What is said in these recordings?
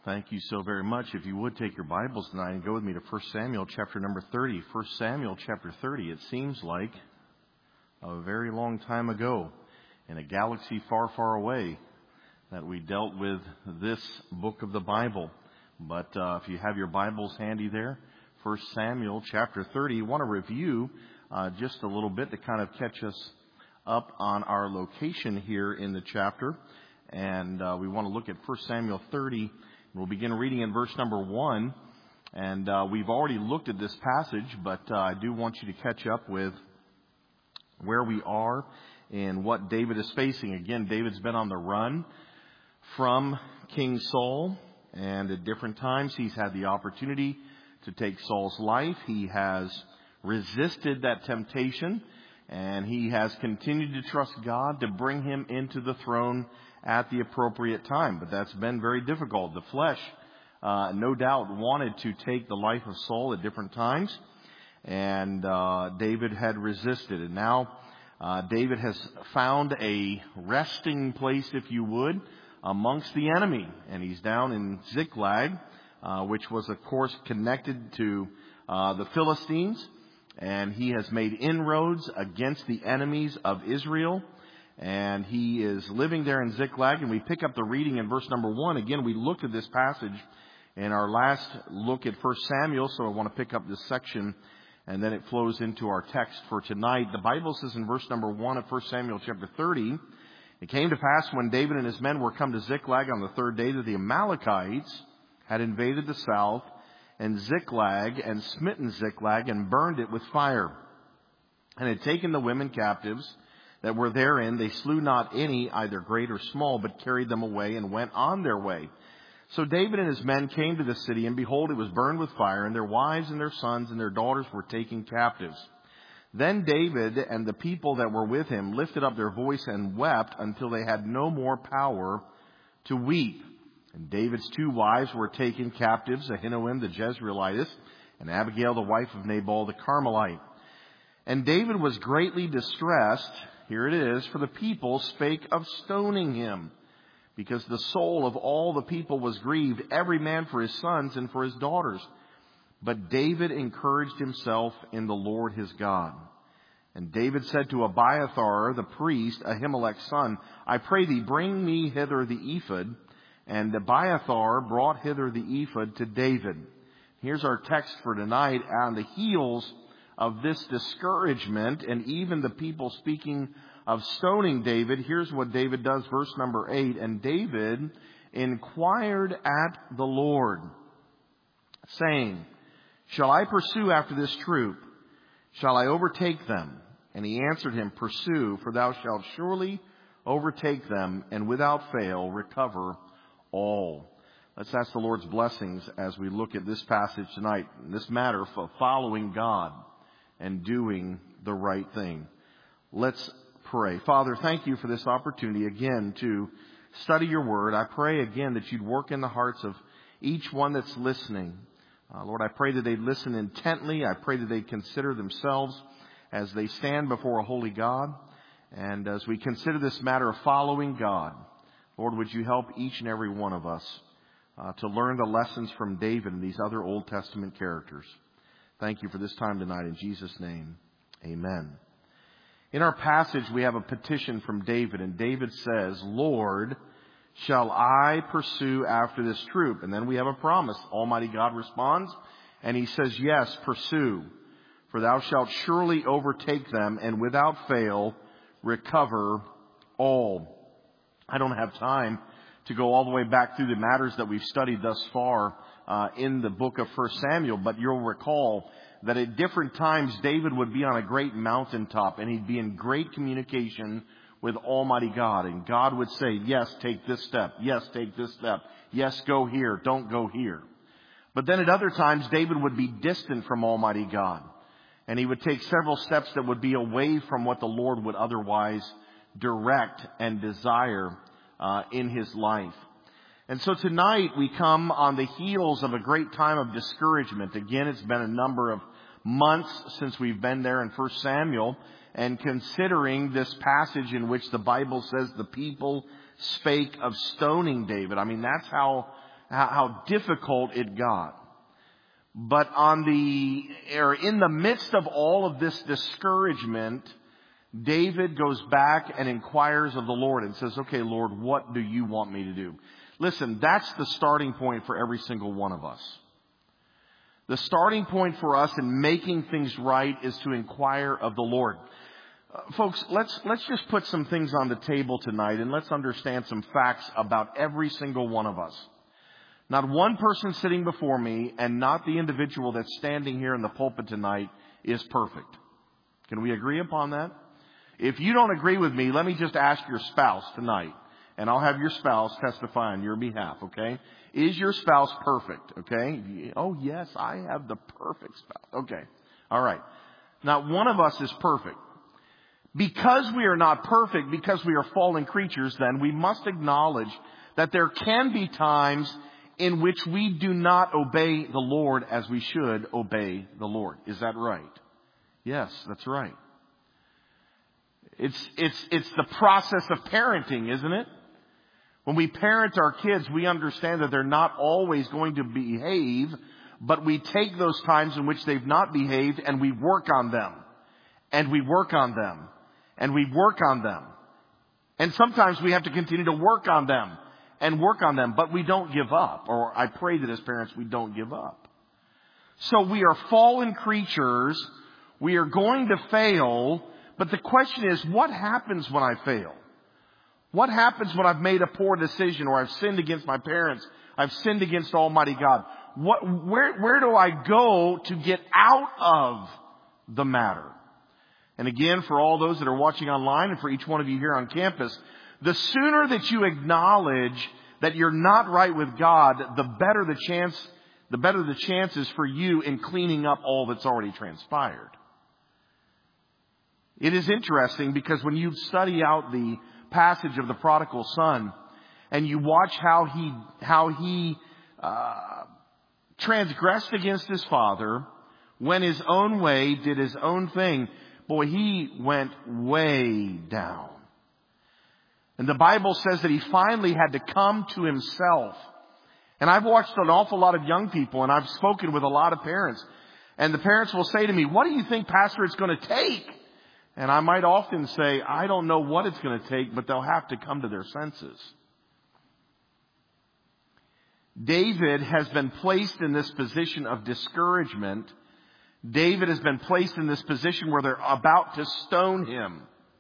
Thank you so very much. If you would take your Bibles tonight and go with me to 1 Samuel chapter number 30. 1 Samuel chapter 30, it seems like a very long time ago in a galaxy far, far away that we dealt with this book of the Bible. But if you have your Bibles handy there, 1 Samuel chapter 30, you want to review just a little bit to kind of catch us up on our location here in the chapter. And we want to look at 1 Samuel 30. We'll begin reading in verse number 1, and we've already looked at this passage, but I do want you to catch up with where we are and what David is facing. Again, David's been on the run from King Saul, and at different times he's had the opportunity to take Saul's life. He has resisted that temptation, and he has continued to trust God to bring him into the throne at the appropriate time. But that's been very difficult. The flesh, no doubt, wanted to take the life of Saul at different times. And David had resisted. And now David has found a resting place, if you would, amongst the enemy. And he's down in Ziklag, which was, of course, connected to the Philistines. And he has made inroads against the enemies of Israel. And he is living there in Ziklag, and we pick up the reading in verse number 1. Again, we looked at this passage in our last look at 1 Samuel, so I want to pick up this section, and then it flows into our text for tonight. The Bible says in verse number 1 of 1 Samuel chapter 30, "It came to pass when David and his men were come to Ziklag on the third day that the Amalekites had invaded the south and Ziklag and smitten Ziklag and burned it with fire, and had taken the women captives that were therein. They slew not any, either great or small, but carried them away and went on their way. So David and his men came to the city, and behold, it was burned with fire, and their wives and their sons and their daughters were taken captives. Then David and the people that were with him lifted up their voice and wept until they had no more power to weep. And David's two wives were taken captives, Ahinoam the Jezreelitess, and Abigail the wife of Nabal the Carmelite. And David was greatly distressed," here it is, "for the people spake of stoning him, because the soul of all the people was grieved, every man for his sons and for his daughters. But David encouraged himself in the Lord his God. And David said to Abiathar the priest, Ahimelech's son, I pray thee, bring me hither the ephod. And Abiathar brought hither the ephod to David." Here's our text for tonight. On the heels of this discouragement and even the people speaking of stoning David, here's what David does, verse number 8. "And David inquired at the Lord, saying, Shall I pursue after this troop? Shall I overtake them? And he answered him, Pursue, for thou shalt surely overtake them, and without fail recover all." Let's ask the Lord's blessings as we look at this passage tonight, this matter of following God and doing the right thing. Let's pray. Father, thank you for this opportunity again to study your word. I pray again that you'd work in the hearts of each one that's listening. Lord, I pray that they'd listen intently. I pray that they'd consider themselves as they stand before a holy God. And as we consider this matter of following God, Lord, would you help each and every one of us to learn the lessons from David and these other Old Testament characters. Thank you for this time tonight. In Jesus' name, amen. In our passage, we have a petition from David, and David says, Lord, shall I pursue after this troop? And then we have a promise. Almighty God responds, and he says, yes, pursue, for thou shalt surely overtake them, and without fail recover all. I don't have time to go all the way back through the matters that we've studied thus far in the book of 1 Samuel, but you'll recall that at different times David would be on a great mountaintop and he'd be in great communication with Almighty God. And God would say, yes, take this step. Yes, take this step. Yes, go here. Don't go here. But then at other times David would be distant from Almighty God. And he would take several steps that would be away from what the Lord would otherwise direct and desire in his life. And so tonight we come on the heels of a great time of discouragement. Again, it's been a number of months since we've been there in 1 Samuel, and considering this passage in which the Bible says the people spake of stoning David. I mean, that's how how difficult it got. But in the midst of all of this discouragement, David goes back and inquires of the Lord and says, okay, Lord, what do you want me to do? Listen, that's the starting point for every single one of us. The starting point for us in making things right is to inquire of the Lord. Folks, let's just put some things on the table tonight, and let's understand some facts about every single one of us. Not one person sitting before me, and not the individual that's standing here in the pulpit tonight, is perfect. Can we agree upon that? If you don't agree with me, let me just ask your spouse tonight, and I'll have your spouse testify on your behalf, okay? Is your spouse perfect, okay? Oh, yes, I have the perfect spouse. Okay, all right. Not one of us is perfect. Because we are not perfect, because we are fallen creatures, then we must acknowledge that there can be times in which we do not obey the Lord as we should obey the Lord. Is that right? Yes, that's right. It's the process of parenting, isn't it? When we parent our kids, we understand that they're not always going to behave, but we take those times in which they've not behaved and we work on them. And we work on them. And we work on them. And sometimes we have to continue to work on them. And work on them, but we don't give up. Or I pray that as parents we don't give up. So we are fallen creatures. We are going to fail. But the question is, what happens when I fail? What happens when I've made a poor decision, or I've sinned against my parents? I've sinned against Almighty God. Where do I go to get out of the matter? And again, for all those that are watching online and for each one of you here on campus, the sooner that you acknowledge that you're not right with God, the better the chances for you in cleaning up all that's already transpired. It is interesting because when you study out the passage of the prodigal son and you watch how he transgressed against his father, went his own way, did his own thing, boy, he went way down. And the Bible says that he finally had to come to himself. And I've watched an awful lot of young people, and I've spoken with a lot of parents. And the parents will say to me, what do you think, Pastor, it's going to take? And I might often say, I don't know what it's going to take, but they'll have to come to their senses. David has been placed in this position of discouragement. David has been placed in this position where they're about to stone him.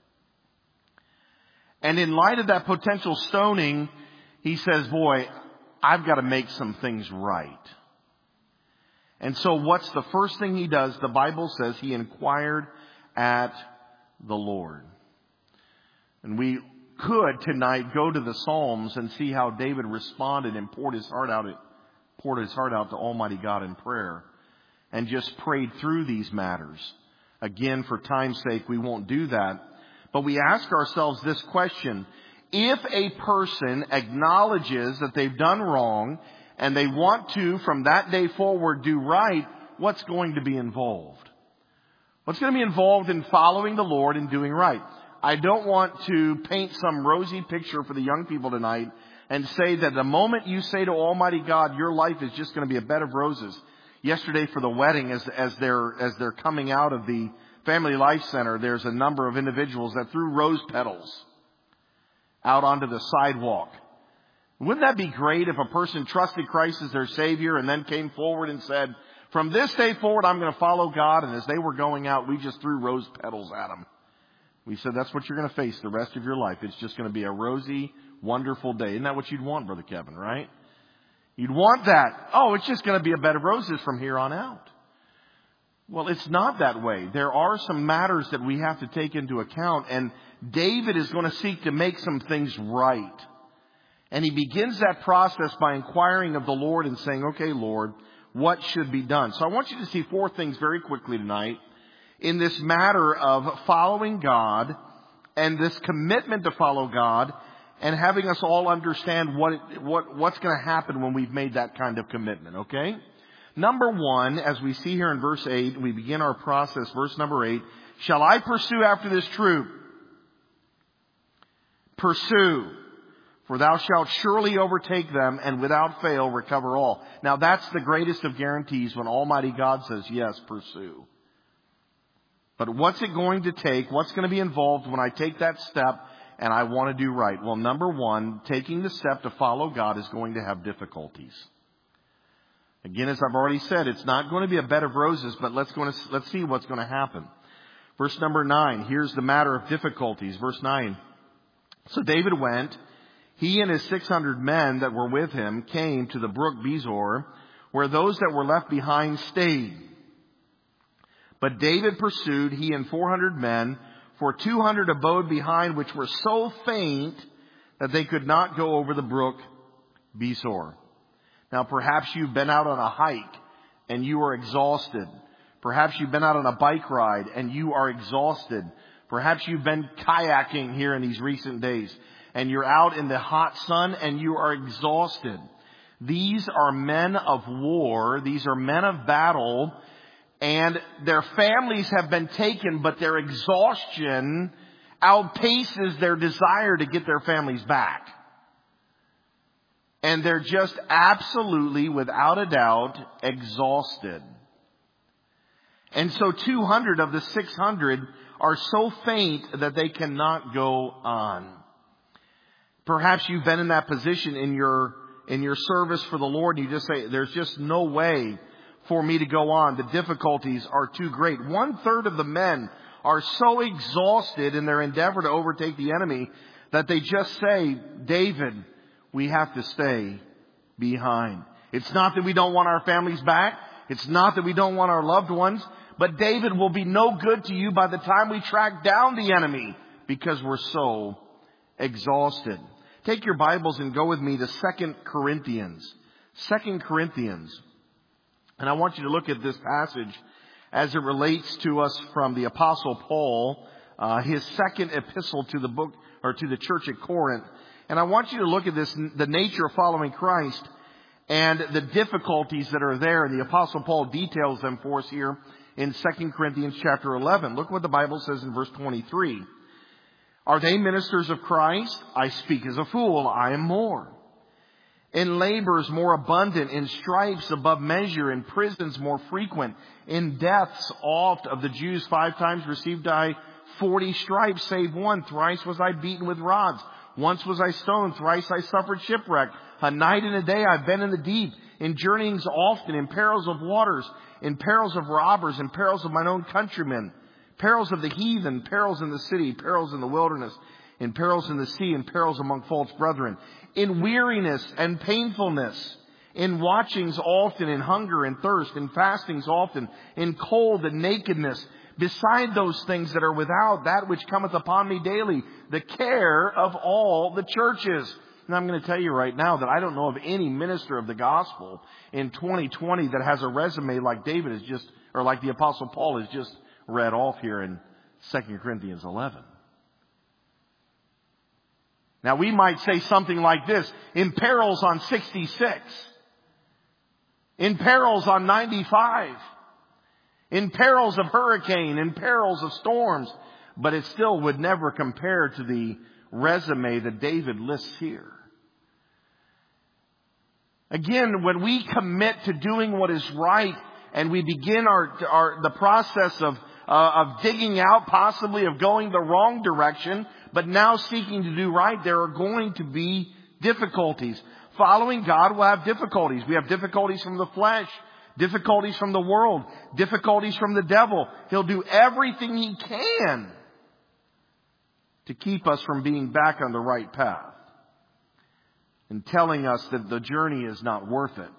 And in light of that potential stoning, he says, boy, I've got to make some things right. And so what's the first thing he does? The Bible says he inquired at the Lord. And we could tonight go to the Psalms and see how David responded and poured his heart out to Almighty God in prayer and just prayed through these matters. Again, for time's sake, we won't do that. But we ask ourselves this question: if a person acknowledges that they've done wrong and they want to, from that day forward, do right, what's going to be involved? What's going to be involved in following the Lord and doing right? I don't want to paint some rosy picture for the young people tonight and say that the moment you say to Almighty God, your life is just going to be a bed of roses. Yesterday for the wedding, as they're coming out of the Family Life Center, there's a number of individuals that threw rose petals out onto the sidewalk. Wouldn't that be great if a person trusted Christ as their Savior and then came forward and said, from this day forward, I'm going to follow God. And as they were going out, we just threw rose petals at them. We said, that's what you're going to face the rest of your life. It's just going to be a rosy, wonderful day. Isn't that what you'd want, Brother Kevin, right? You'd want that. Oh, it's just going to be a bed of roses from here on out. Well, it's not that way. There are some matters that we have to take into account, and David is going to seek to make some things right. And he begins that process by inquiring of the Lord and saying, okay, Lord, what should be done? So I want you to see 4 things very quickly tonight in this matter of following God and this commitment to follow God and having us all understand what's going to happen when we've made that kind of commitment, okay? Number 1, as we see here in verse 8, we begin our process, verse number 8, shall I pursue after this troop? Pursue. For thou shalt surely overtake them and without fail recover all. Now that's the greatest of guarantees when Almighty God says, yes, pursue. But what's it going to take? What's going to be involved when I take that step and I want to do right? Well, number one, taking the step to follow God is going to have difficulties. Again, as I've already said, it's not going to be a bed of roses, but let's see what's going to happen. Verse number 9, here's the matter of difficulties. Verse 9. So David went, he and his 600 men that were with him came to the brook Besor, where those that were left behind stayed. But David pursued, he and 400 men, for 200 abode behind, which were so faint that they could not go over the brook Besor. Now perhaps you've been out on a hike and you are exhausted. Perhaps you've been out on a bike ride and you are exhausted. Perhaps you've been kayaking here in these recent days and you're out in the hot sun and you are exhausted. These are men of war. These are men of battle. And their families have been taken, but their exhaustion outpaces their desire to get their families back. And they're just absolutely, without a doubt, exhausted. And so 200 of the 600 are so faint that they cannot go on. Perhaps you've been in that position in your service for the Lord, and you just say, there's just no way for me to go on. The difficulties are too great. 1/3 of the men are so exhausted in their endeavor to overtake the enemy that they just say, David, we have to stay behind. It's not that we don't want our families back. It's not that we don't want our loved ones. But David will be no good to you by the time we track down the enemy because we're so exhausted. Take your Bibles and go with me to 2 Corinthians. 2 Corinthians. And I want you to look at this passage as it relates to us from the Apostle Paul, his second epistle to the book or to the church at Corinth. And I want you to look at this, the nature of following Christ and the difficulties that are there. And the Apostle Paul details them for us here in 2 Corinthians chapter 11. Look what the Bible says in verse 23. Are they ministers of Christ? I speak as a fool. I am more. In labors more abundant, in stripes above measure, in prisons more frequent, in deaths oft. Of the Jews 5 times received I 40 stripes, save one. Thrice was I beaten with rods. Once was I stoned. Thrice I suffered shipwreck. A night and a day I've been in the deep, in journeyings often, in perils of waters, in perils of robbers, in perils of mine own countrymen, perils of the heathen, perils in the city, perils in the wilderness, in perils in the sea, and perils among false brethren, in weariness and painfulness, in watchings often, in hunger and thirst, in fastings often, in cold and nakedness, beside those things that are without, that which cometh upon me daily, the care of all the churches. And I'm going to tell you right now that I don't know of any minister of the gospel in 2020 that has a resume like David is just, or like the Apostle Paul has just read off here in 2 Corinthians 11. Now we might say something like this: in perils on 66, in perils on 95, in perils of hurricane, in perils of storms, but it still would never compare to the resume that David lists here. Again, when we commit to doing what is right and we begin the process of digging out, possibly of going the wrong direction, but now seeking to do right, there are going to be difficulties. Following God will have difficulties. We have difficulties from the flesh, difficulties from the world, difficulties from the devil. He'll do everything he can to keep us from being back on the right path and telling us that the journey is not worth it.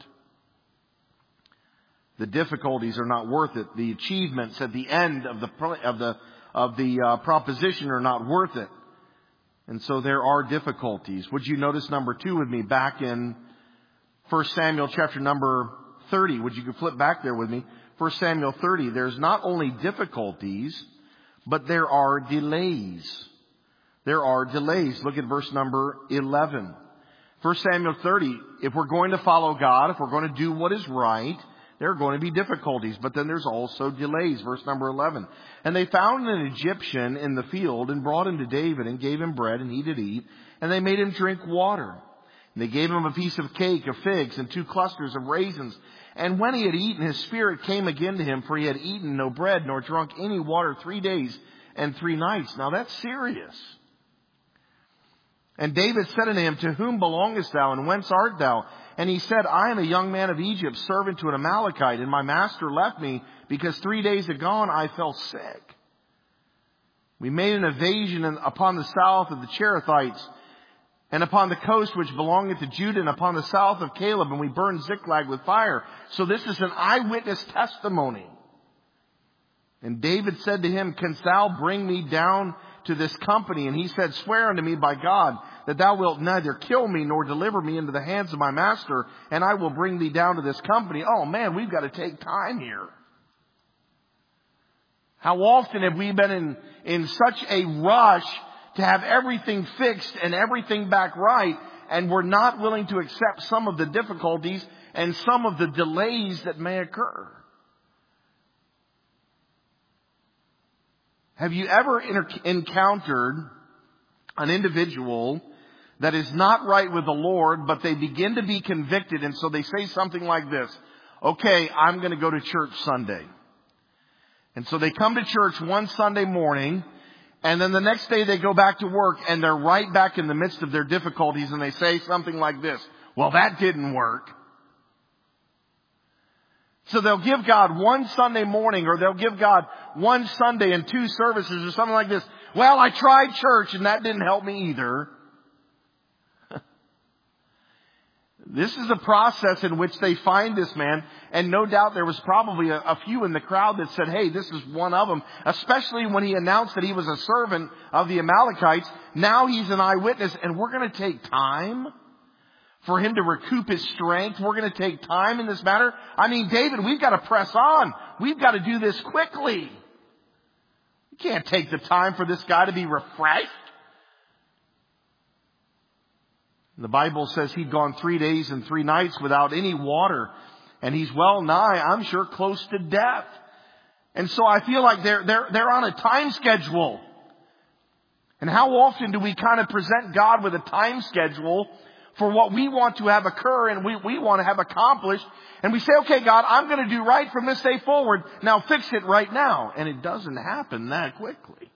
The difficulties are not worth it. The achievements at the end of the proposition are not worth it. And so there are difficulties. Would you notice number 2 with me back in 1 Samuel chapter number 30? Would you flip back there with me? 1 Samuel 30. There's not only difficulties, but there are delays. There are delays. Look at verse number 11. 1 Samuel 30. If we're going to follow God, if we're going to do what is right, There are going to be difficulties, but then there's also delays. Verse number 11. And they found an Egyptian in the field and brought him to David and gave him bread and he did eat. And they made him drink water. And they gave him a piece of cake of figs and 2 clusters of raisins. And when he had eaten, his spirit came again to him, for he had eaten no bread nor drunk any water 3 days and 3 nights. Now that's serious. And David said unto him, To whom belongest thou, and whence art thou? And he said, I am a young man of Egypt, servant to an Amalekite, and my master left me, because 3 days agone I fell sick. We made an invasion upon the south of the Cherethites, and upon the coast which belongeth to Judah, and upon the south of Caleb, and we burned Ziklag with fire. So this is an eyewitness testimony. And David said to him, Canst thou bring me down to this company? And he said, Swear unto me by God, that thou wilt neither kill me nor deliver me into the hands of my master, and I will bring thee down to this company. Oh man, we've got to take time here. How often have we been in such a rush to have everything fixed and everything back right, and we're not willing to accept some of the difficulties and some of the delays that may occur? Have you ever encountered an individual that is not right with the Lord, but they begin to be convicted, and so they say something like this: okay, I'm going to go to church Sunday. And so they come to church one Sunday morning, and then the next day they go back to work, and they're right back in the midst of their difficulties, and they say something like this: well, that didn't work. So they'll give God one Sunday morning, or they'll give God one Sunday and 2 services, or something like this. Well, I tried church and that didn't help me either. This is a process in which they find this man, and no doubt there was probably a few in the crowd that said, hey, this is one of them, especially when he announced that he was a servant of the Amalekites. Now he's an eyewitness, and we're going to take time for him to recoup his strength. We're going to take time in this matter. I mean, David, we've got to press on. We've got to do this quickly. You can't take the time for this guy to be refreshed. The Bible says he'd gone 3 days and 3 nights without any water, and he's well nigh, I'm sure, close to death. And so I feel like they're on a time schedule. And how often do we kind of present God with a time schedule for what we want to have occur and we want to have accomplished? And we say, okay, God, I'm going to do right from this day forward. Now fix it right now. And it doesn't happen that quickly.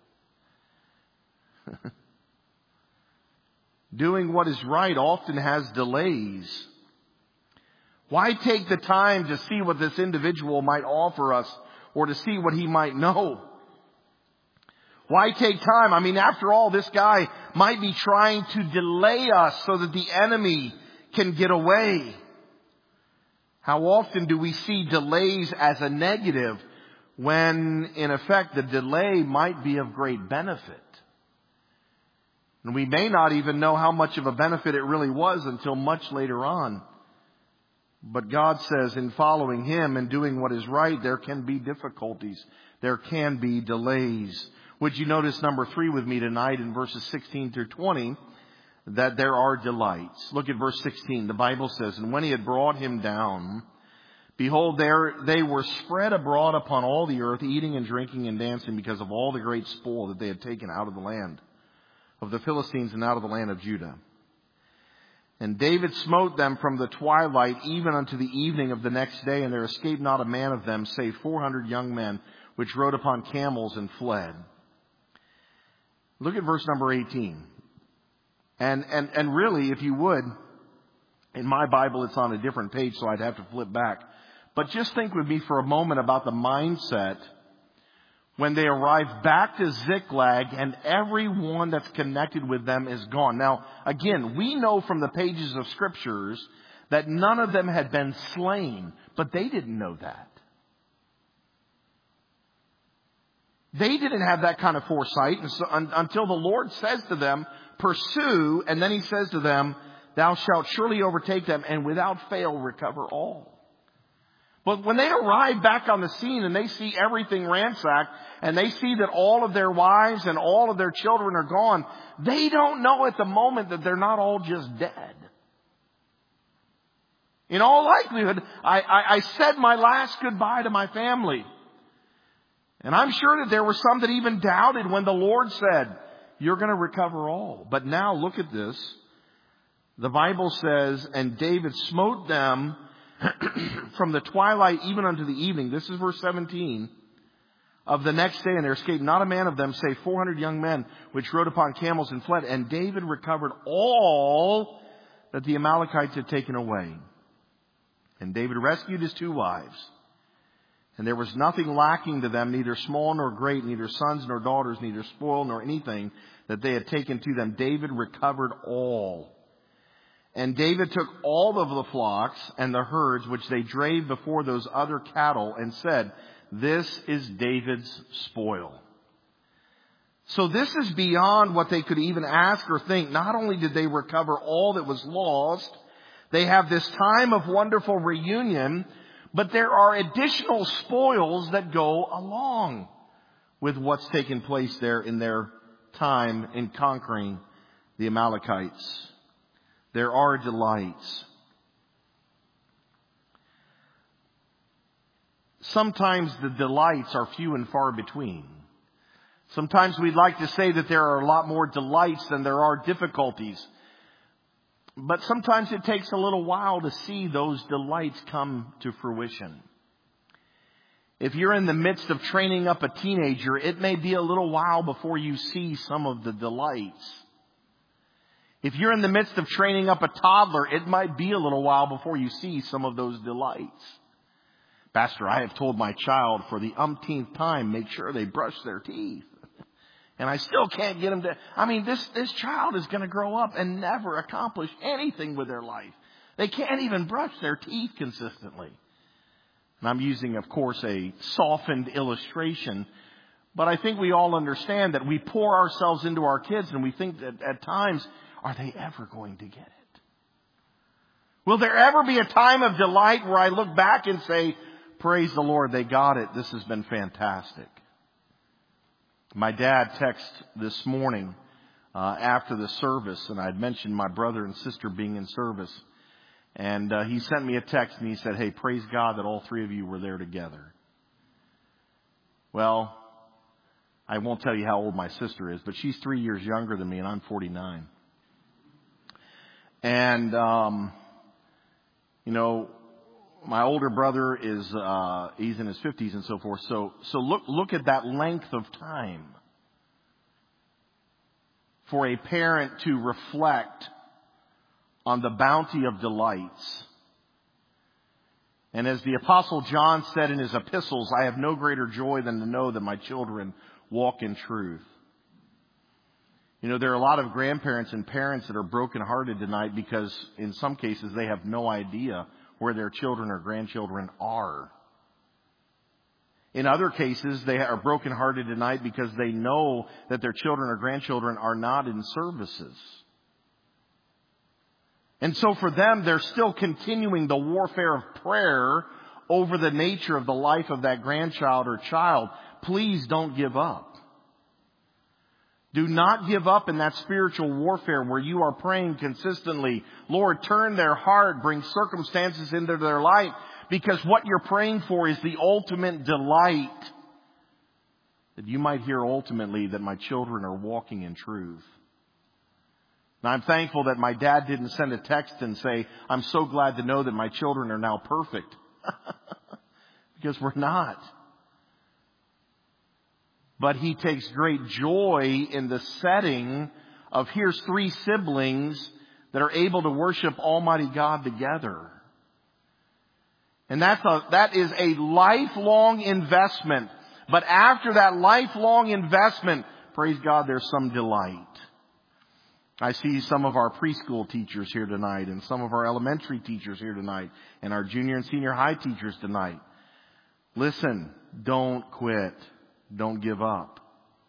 Doing what is right often has delays. Why take the time to see what this individual might offer us, or to see what he might know? Why take time? I mean, after all, this guy might be trying to delay us so that the enemy can get away. How often do we see delays as a negative when, in effect, the delay might be of great benefit? And we may not even know how much of a benefit it really was until much later on. But God says in following Him and doing what is right, there can be difficulties. There can be delays. Would you notice number 3 with me tonight in verses 16 through 20, that there are delights. Look at verse 16. The Bible says, And when he had brought him down, behold, there they were spread abroad upon all the earth, eating and drinking and dancing, because of all the great spoil that they had taken out of the land of the Philistines and out of the land of Judah. And David smote them from the twilight even unto the evening of the next day, and there escaped not a man of them, save 400 young men, which rode upon camels and fled. Look at verse number 18. And really, if you would, in my Bible it's on a different page, so I'd have to flip back. But just think with me for a moment about the mindset when they arrive back to Ziklag and everyone that's connected with them is gone. Now, again, we know from the pages of Scriptures that none of them had been slain, but they didn't know that. They didn't have that kind of foresight, and so, until the Lord says to them, pursue, and then He says to them, thou shalt surely overtake them, and without fail recover all. But when they arrive back on the scene and they see everything ransacked, and they see that all of their wives and all of their children are gone, they don't know at the moment that they're not all just dead. In all likelihood, I said my last goodbye to my family. And I'm sure that there were some that even doubted when the Lord said, you're going to recover all. But now look at this. The Bible says, and David smote them from the twilight even unto the evening. This is verse 17. Of the next day, and there escaped not a man of them, save 400 young men, which rode upon camels and fled. And David recovered all that the Amalekites had taken away. And David rescued his 2 wives. And there was nothing lacking to them, neither small nor great, neither sons nor daughters, neither spoil nor anything that they had taken to them. David recovered all. And David took all of the flocks and the herds which they drave before those other cattle and said, this is David's spoil. So this is beyond what they could even ask or think. Not only did they recover all that was lost, they have this time of wonderful reunion, but there are additional spoils that go along with what's taken place there in their time in conquering the Amalekites. There are delights. Sometimes the delights are few and far between. Sometimes we'd like to say that there are a lot more delights than there are difficulties. But sometimes it takes a little while to see those delights come to fruition. If you're in the midst of training up a teenager, it may be a little while before you see some of the delights. If you're in the midst of training up a toddler, it might be a little while before you see some of those delights. Pastor, I have told my child for the umpteenth time, make sure they brush their teeth. And I still can't get them to... This child is going to grow up and never accomplish anything with their life. They can't even brush their teeth consistently. And I'm using, of course, a softened illustration. But I think we all understand that we pour ourselves into our kids and we think that at times, are they ever going to get it? Will there ever be a time of delight where I look back and say, praise the Lord, they got it. This has been fantastic. My dad texted this morning after the service, and I'd mentioned my brother and sister being in service. And he sent me a text and he said, hey, praise God that all 3 of you were there together. Well, I won't tell you how old my sister is, but she's 3 years younger than me and I'm 49. And, my older brother is, he's in his 50s and so forth. So look at that length of time for a parent to reflect on the bounty of delights. And as the Apostle John said in his epistles, I have no greater joy than to know that my children walk in truth. There are a lot of grandparents and parents that are brokenhearted tonight because in some cases they have no idea where their children or grandchildren are. In other cases, they are brokenhearted tonight because they know that their children or grandchildren are not in services. And so for them, they're still continuing the warfare of prayer over the nature of the life of that grandchild or child. Please don't give up. Do not give up in that spiritual warfare where you are praying consistently. Lord, turn their heart, bring circumstances into their life, because what you're praying for is the ultimate delight. That you might hear ultimately that my children are walking in truth. Now, I'm thankful that my dad didn't send a text and say, I'm so glad to know that my children are now perfect. Because we're not. But he takes great joy in the setting of here's 3 siblings that are able to worship Almighty God together. And that is a lifelong investment. But after that lifelong investment, praise God, there's some delight. I see some of our preschool teachers here tonight and some of our elementary teachers here tonight and our junior and senior high teachers tonight. Listen, don't quit. Don't give up.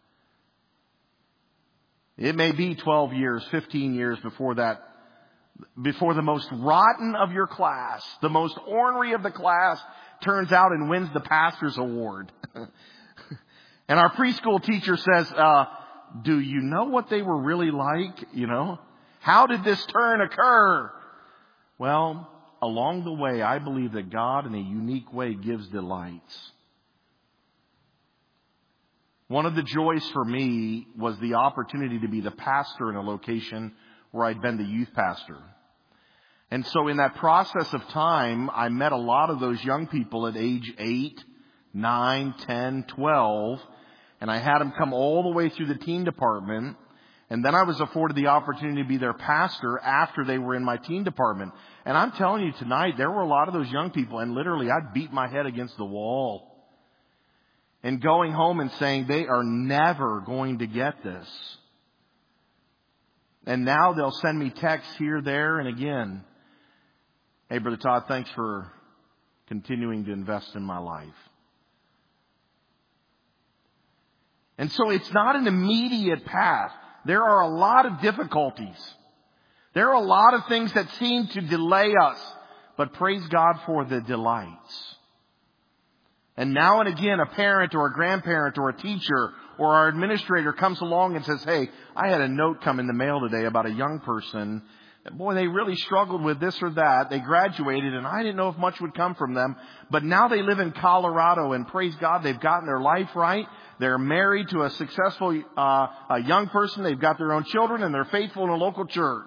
It may be 12 years, 15 years before the most rotten of your class, the most ornery of the class, turns out and wins the pastor's award. And our preschool teacher says, do you know what they were really like? How did this turn occur? Well, along the way, I believe that God in a unique way gives delights. One of the joys for me was the opportunity to be the pastor in a location where I'd been the youth pastor. And so in that process of time, I met a lot of those young people at age 8, 9, 10, 12, and I had them come all the way through the teen department. And then I was afforded the opportunity to be their pastor after they were in my teen department. And I'm telling you tonight, there were a lot of those young people, and literally I'd beat my head against the wall. And going home and saying they are never going to get this. And now they'll send me texts here, there, and again. Hey, Brother Todd, thanks for continuing to invest in my life. And so it's not an immediate path. There are a lot of difficulties. There are a lot of things that seem to delay us. But praise God for the delights. And now and again, a parent or a grandparent or a teacher or our administrator comes along and says, hey, I had a note come in the mail today about a young person. Boy, they really struggled with this or that. They graduated, and I didn't know if much would come from them. But now they live in Colorado, and praise God, they've gotten their life right. They're married to a successful a young person. They've got their own children, and they're faithful in a local church.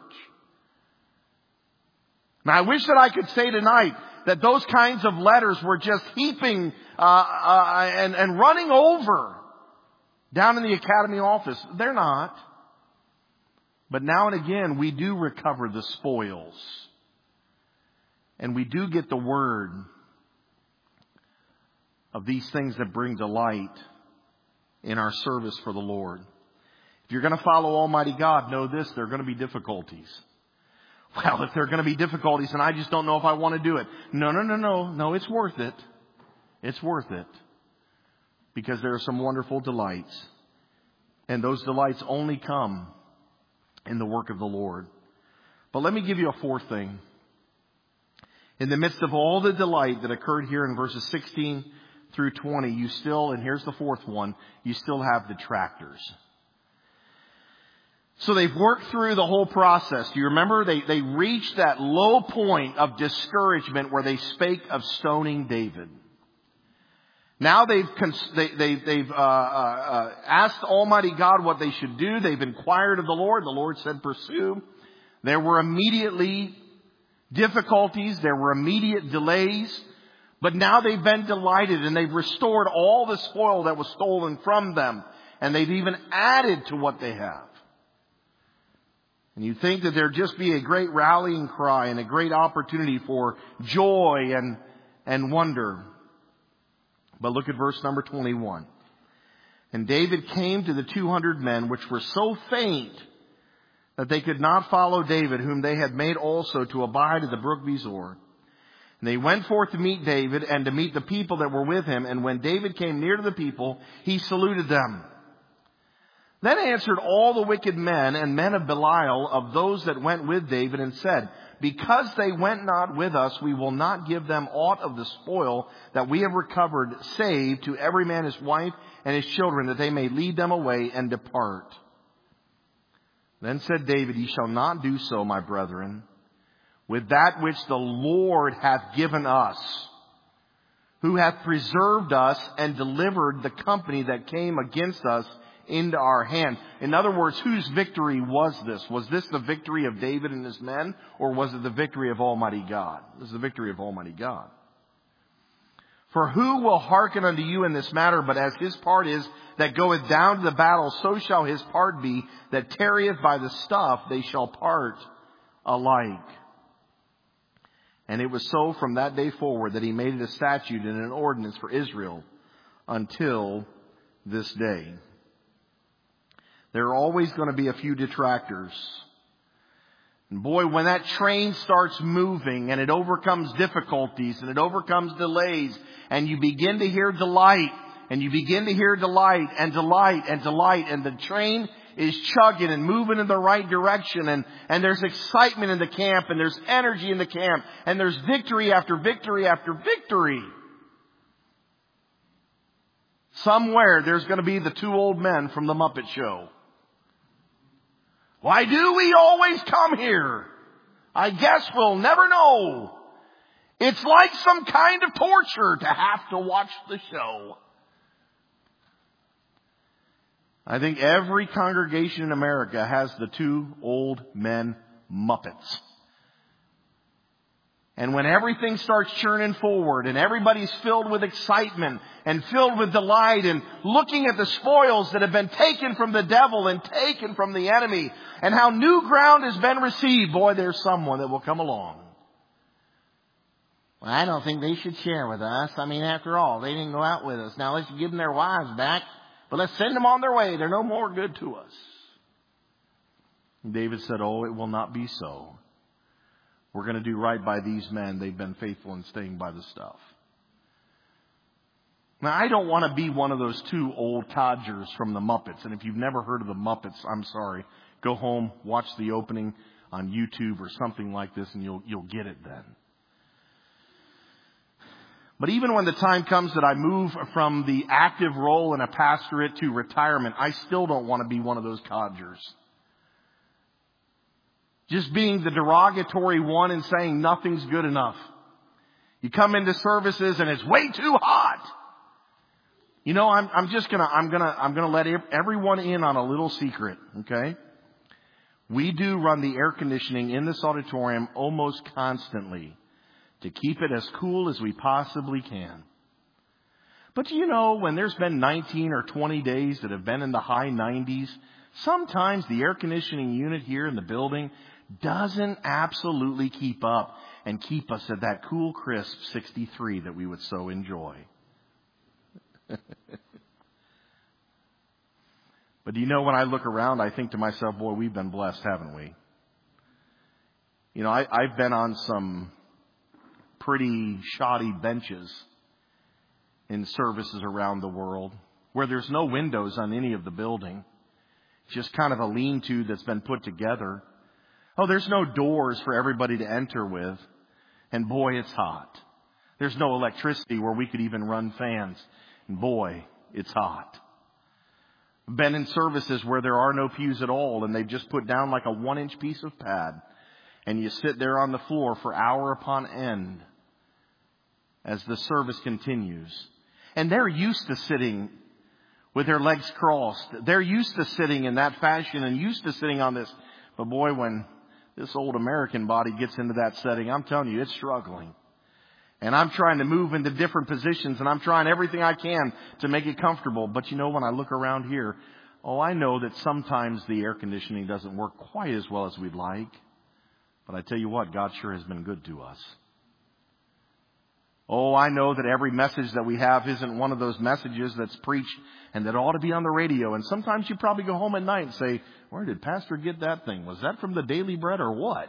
Now, I wish that I could say tonight that those kinds of letters were just heaping and running over down in the academy office. They're not. But now and again, we do recover the spoils. And we do get the word of these things that bring delight in our service for the Lord. If you're going to follow Almighty God, know this, there are going to be difficulties. Well, if there are going to be difficulties and I just don't know if I want to do it. No, it's worth it. It's worth it. Because there are some wonderful delights. And those delights only come in the work of the Lord. But let me give you a fourth thing. In the midst of all the delight that occurred here in verses 16 through 20, you still, and here's the fourth one, you still have detractors. So they've worked through the whole process. Do you remember? They reached that low point of discouragement where they spake of stoning David. Now they've asked Almighty God what they should do. They've inquired of the Lord. The Lord said, pursue. There were immediately difficulties. There were immediate delays. But now they've been delighted and they've restored all the spoil that was stolen from them. And they've even added to what they have. And you think that there'd just be a great rallying cry and a great opportunity for joy and wonder. But look at verse number 21. And David came to the 200 men, which were so faint that they could not follow David, whom they had made also to abide at the brook Besor. And they went forth to meet David and to meet the people that were with him. And when David came near to the people, he saluted them. Then answered all the wicked men and men of Belial of those that went with David and said, because they went not with us, we will not give them aught of the spoil that we have recovered, save to every man his wife and his children, that they may lead them away and depart. Then said David, ye shall not do so, my brethren, with that which the Lord hath given us, who hath preserved us and delivered the company that came against us into our hand. In other words, whose victory was this? Was this the victory of David and his men, or was it the victory of Almighty God? This is the victory of Almighty God. For who will hearken unto you in this matter? But as his part is that goeth down to the battle, so shall his part be that tarrieth by the stuff. They shall part alike. And it was so from that day forward that he made it a statute and an ordinance for Israel until this day. There are always going to be a few detractors. And boy, when that train starts moving and it overcomes difficulties and it overcomes delays and you begin to hear delight and you begin to hear delight and delight and delight, and the train is chugging and moving in the right direction, and there's excitement in the camp and there's energy in the camp and there's victory after victory after victory. Somewhere there's going to be the two old men from the Muppet Show. Why do we always come here? I guess we'll never know. It's like some kind of torture to have to watch the show. I think every congregation in America has the two old men Muppets. And when everything starts churning forward and everybody's filled with excitement and filled with delight and looking at the spoils that have been taken from the devil and taken from the enemy and how new ground has been received, boy, there's someone that will come along. Well, I don't think they should share with us. I mean, after all, they didn't go out with us. Now let's give them their wives back, but let's send them on their way. They're no more good to us. David said, oh, it will not be so. We're going to do right by these men. They've been faithful in staying by the stuff. Now, I don't want to be one of those two old codgers from the Muppets. And if you've never heard of the Muppets, I'm sorry. Go home, watch the opening on YouTube or something like this, and you'll get it then. But even when the time comes that I move from the active role in a pastorate to retirement, I still don't want to be one of those codgers. Just being the derogatory one and saying nothing's good enough. You come into services and it's way too hot. You know, I'm gonna let everyone in on a little secret, okay? We do run the air conditioning in this auditorium almost constantly to keep it as cool as we possibly can. But you know, when there's been 19 or 20 days that have been in the high 90s, sometimes the air conditioning unit here in the building doesn't absolutely keep up and keep us at that cool, crisp 63 that we would so enjoy. But do you know, when I look around, I think to myself, boy, we've been blessed, haven't we? You know, I've been on some pretty shoddy benches in services around the world where there's no windows on any of the building. It's just kind of a lean-to that's been put together. Oh, there's no doors for everybody to enter with. And boy, it's hot. There's no electricity where we could even run fans. And boy, it's hot. Been in services where there are no pews at all, and they've just put down like a 1-inch piece of pad. And you sit there on the floor for hour upon end as the service continues. And they're used to sitting with their legs crossed. They're used to sitting in that fashion and used to sitting on this. But boy, when this old American body gets into that setting, I'm telling you, it's struggling. And I'm trying to move into different positions, and I'm trying everything I can to make it comfortable. But you know, when I look around here, I know that sometimes the air conditioning doesn't work quite as well as we'd like. But I tell you what, God sure has been good to us. I know that every message that we have isn't one of those messages that's preached and that ought to be on the radio. And sometimes you probably go home at night and say, where did Pastor get that thing? Was that from the Daily Bread or what?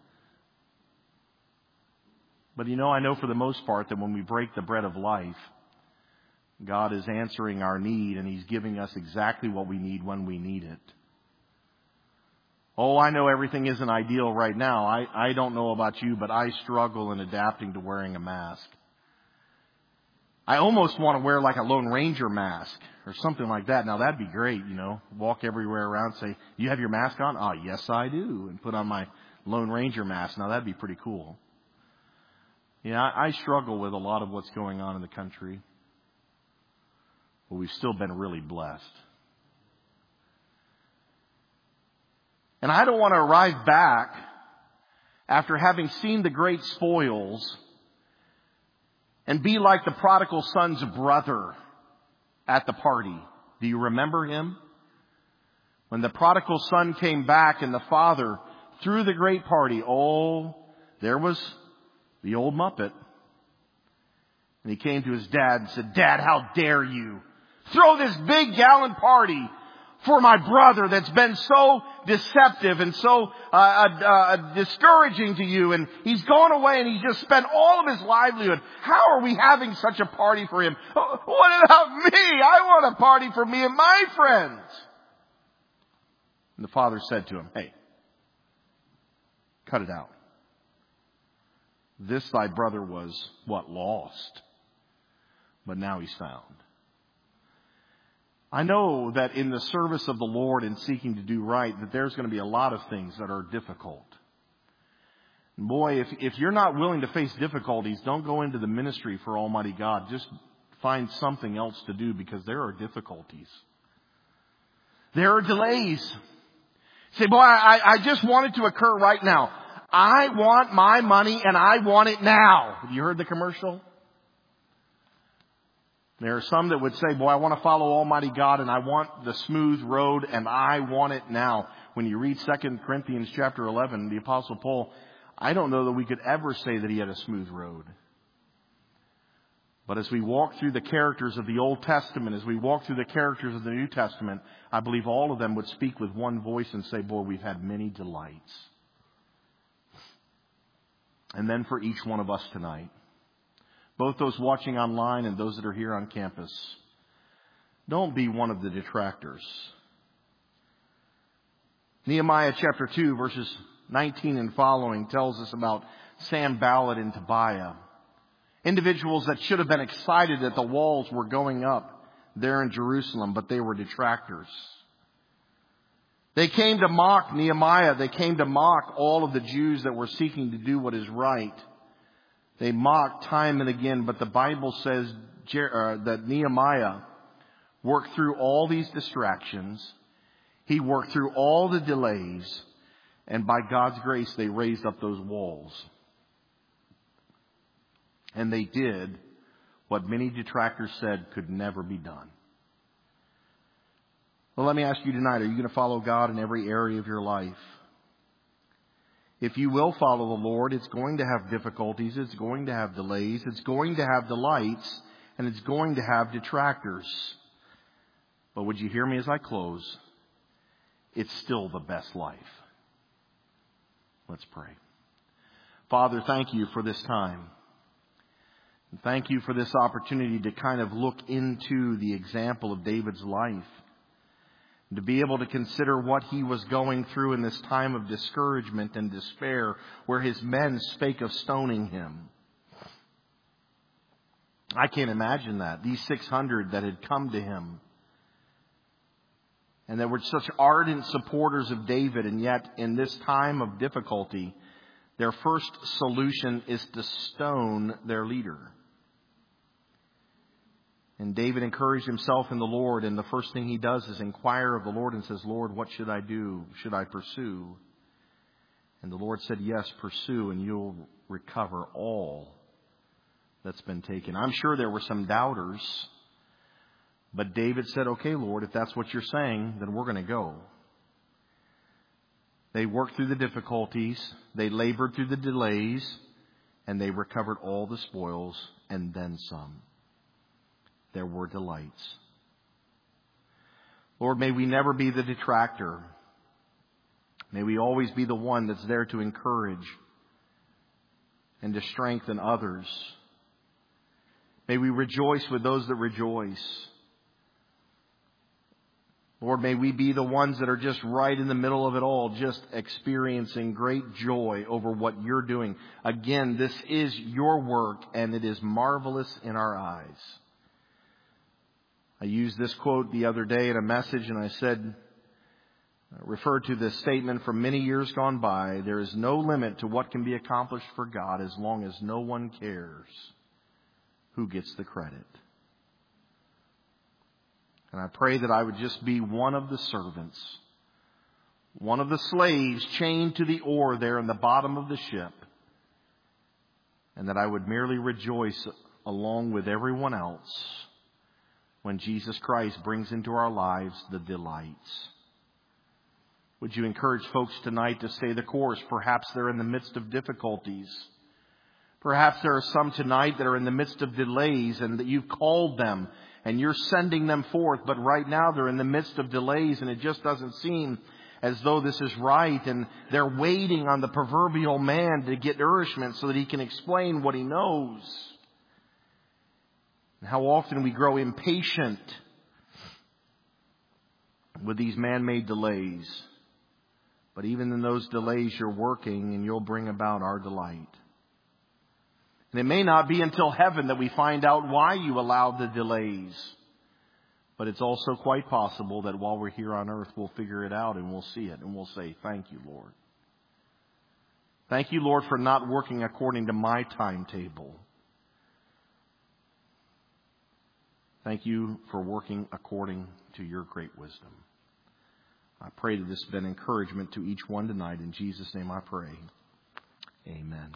But you know, I know for the most part that when we break the bread of life, God is answering our need, and He's giving us exactly what we need when we need it. I know everything isn't ideal right now. I don't know about you, but I struggle in adapting to wearing a mask. I almost want to wear like a Lone Ranger mask or something like that. Now that'd be great, you know. Walk everywhere around, say, you have your mask on? Oh, yes, I do. And put on my Lone Ranger mask. Now that'd be pretty cool. Yeah, I struggle with a lot of what's going on in the country. But we've still been really blessed. And I don't want to arrive back after having seen the great spoils and be like the prodigal son's brother at the party. Do you remember him? When the prodigal son came back and the father threw the great party, there was the old Muppet. And he came to his dad and said, Dad, how dare you throw this big gallon party for my brother that's been so deceptive and so discouraging to you. And he's gone away and he's just spent all of his livelihood. How are we having such a party for him? What about me? I want a party for me and my friends. And the father said to him, hey, cut it out. This thy brother was, lost. But now he's found. I know that in the service of the Lord and seeking to do right, that there's going to be a lot of things that are difficult. Boy, if you're not willing to face difficulties, don't go into the ministry for Almighty God. Just find something else to do, because there are difficulties. There are delays. Say, boy, I just want it to occur right now. I want my money and I want it now. Have you heard the commercial? There are some that would say, boy, I want to follow Almighty God and I want the smooth road and I want it now. When you read 2 Corinthians chapter 11, the Apostle Paul, I don't know that we could ever say that he had a smooth road. But as we walk through the characters of the Old Testament, as we walk through the characters of the New Testament, I believe all of them would speak with one voice and say, boy, we've had many delights. And then for each one of us tonight, both those watching online and those that are here on campus, don't be one of the detractors. Nehemiah chapter 2, verses 19 and following tells us about Sanballat and Tobiah. Individuals that should have been excited that the walls were going up there in Jerusalem, but they were detractors. They came to mock Nehemiah. They came to mock all of the Jews that were seeking to do what is right. They mocked time and again, but the Bible says that Nehemiah worked through all these distractions. He worked through all the delays, and by God's grace, they raised up those walls. And they did what many detractors said could never be done. Well, let me ask you tonight, are you going to follow God in every area of your life? If you will follow the Lord, it's going to have difficulties, it's going to have delays, it's going to have delights, and it's going to have detractors. But would you hear me as I close? It's still the best life. Let's pray. Father, thank you for this time. And thank you for this opportunity to kind of look into the example of David's life. To be able to consider what he was going through in this time of discouragement and despair, where his men spake of stoning him. I can't imagine that. These 600 that had come to him, and that were such ardent supporters of David, and yet in this time of difficulty, their first solution is to stone their leader. And David encouraged himself in the Lord, and the first thing he does is inquire of the Lord and says, Lord, what should I do? Should I pursue? And the Lord said, yes, pursue, and you'll recover all that's been taken. I'm sure there were some doubters, but David said, okay, Lord, if that's what you're saying, then we're going to go. They worked through the difficulties, they labored through the delays, and they recovered all the spoils and then some. There were delights. Lord, may we never be the detractor. May we always be the one that's there to encourage and to strengthen others. May we rejoice with those that rejoice. Lord, may we be the ones that are just right in the middle of it all, just experiencing great joy over what you're doing. Again, this is your work, and it is marvelous in our eyes. I used this quote the other day in a message, and I said, referred to this statement from many years gone by, there is no limit to what can be accomplished for God as long as no one cares who gets the credit. And I pray that I would just be one of the servants, one of the slaves chained to the oar there in the bottom of the ship, and that I would merely rejoice along with everyone else when Jesus Christ brings into our lives the delights. Would you encourage folks tonight to stay the course? Perhaps they're in the midst of difficulties. Perhaps there are some tonight that are in the midst of delays, and that you've called them and you're sending them forth, but right now they're in the midst of delays, and it just doesn't seem as though this is right, and they're waiting on the proverbial man to get nourishment so that he can explain what he knows. And how often we grow impatient with these man-made delays. But even in those delays, you're working, and you'll bring about our delight. And it may not be until heaven that we find out why you allowed the delays. But it's also quite possible that while we're here on earth, we'll figure it out and we'll see it and we'll say, thank you, Lord. Thank you, Lord, for not working according to my timetable. Thank you for working according to your great wisdom. I pray that this has been encouragement to each one tonight. In Jesus' name I pray. Amen.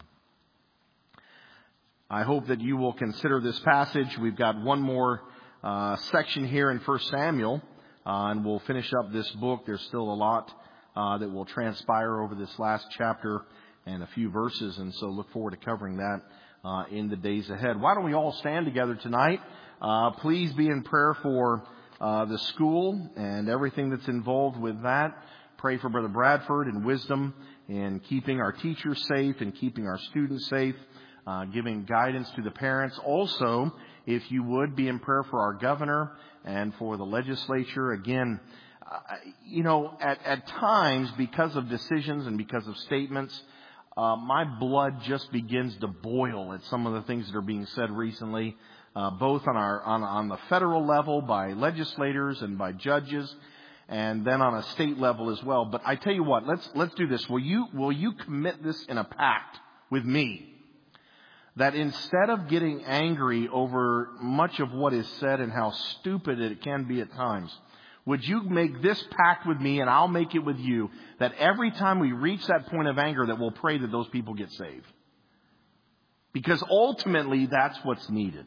I hope that you will consider this passage. We've got one more section here in 1 Samuel, and we'll finish up this book. There's still a lot that will transpire over this last chapter and a few verses, and so look forward to covering that in the days ahead. Why don't we all stand together tonight? Please be in prayer for the school and everything that's involved with that. Pray for Brother Bradford and wisdom in keeping our teachers safe and keeping our students safe, giving guidance to the parents. Also, if you would, be in prayer for our governor and for the legislature. Again, at times, because of decisions and because of statements, my blood just begins to boil at some of the things that are being said recently, both on the federal level by legislators and by judges, and then on a state level as well. But I tell you what, let's do this. Will you commit this in a pact with me? That instead of getting angry over much of what is said and how stupid it can be at times, would you make this pact with me, and I'll make it with you, that every time we reach that point of anger, that we'll pray that those people get saved? Because ultimately, that's what's needed.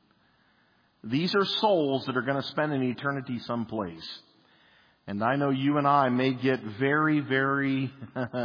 These are souls that are going to spend an eternity someplace. And I know you and I may get very, very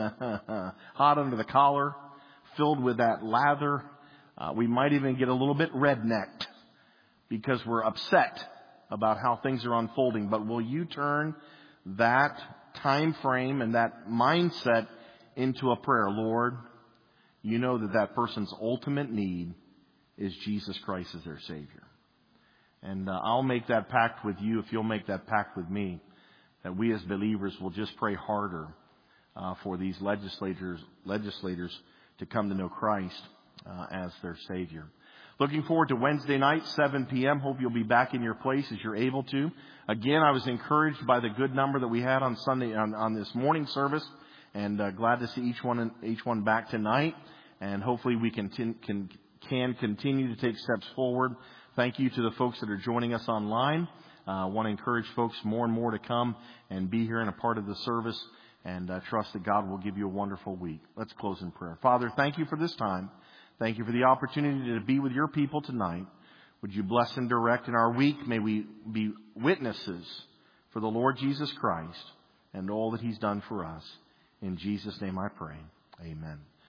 hot under the collar, filled with that lather. We might even get a little bit rednecked because we're upset about how things are unfolding. But will you turn that time frame and that mindset into a prayer? Lord, you know that person's ultimate need is Jesus Christ as their Savior. And I'll make that pact with you if you'll make that pact with me, that we as believers will just pray harder for these legislators to come to know Christ as their Savior. Looking forward to Wednesday night, 7 p.m. Hope you'll be back in your place as you're able to. Again, I was encouraged by the good number that we had on Sunday on this morning service, and glad to see each one back tonight. And hopefully we can continue to take steps forward. Thank you to the folks that are joining us online. I want to encourage folks more and more to come and be here and a part of the service, and trust that God will give you a wonderful week. Let's close in prayer. Father, thank you for this time. Thank you for the opportunity to be with your people tonight. Would you bless and direct in our week? May we be witnesses for the Lord Jesus Christ and all that He's done for us. In Jesus' name I pray. Amen.